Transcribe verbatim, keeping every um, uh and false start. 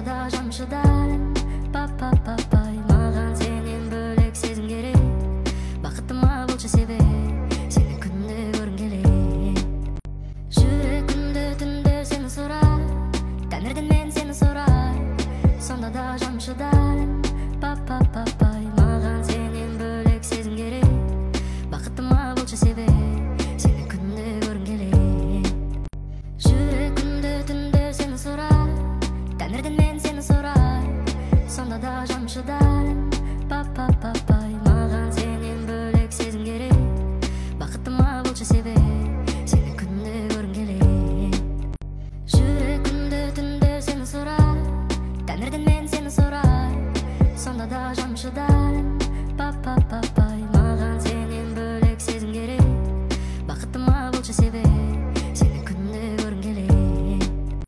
да жамшыдай пап-пап-папай маған сенен бөлек сезім керек бақытыма болшы себеп сені күнде көргім келет жүрек күнде түнде сені сұрай тәңірден мен сені сұрай сонда да жамшыдай пап-пап-папай маған сенен бөлек сезім керек бақытыма болшы себеп сені күнде көргім келет жүрек күнде түнде сені сұрай тәңірден мен сені сұрай сонда да жамшыдай пап-пап-папай маған сенен бөлек сезім керек бақытыма болшы себеп сені күнде көргім келет жүрек күнде түнде сені сұрай тәңірден мен сені сұрай сонда да жамшыдай пап-пап-папай маған сенен бөлек сезім керек бақытыма болшы себеп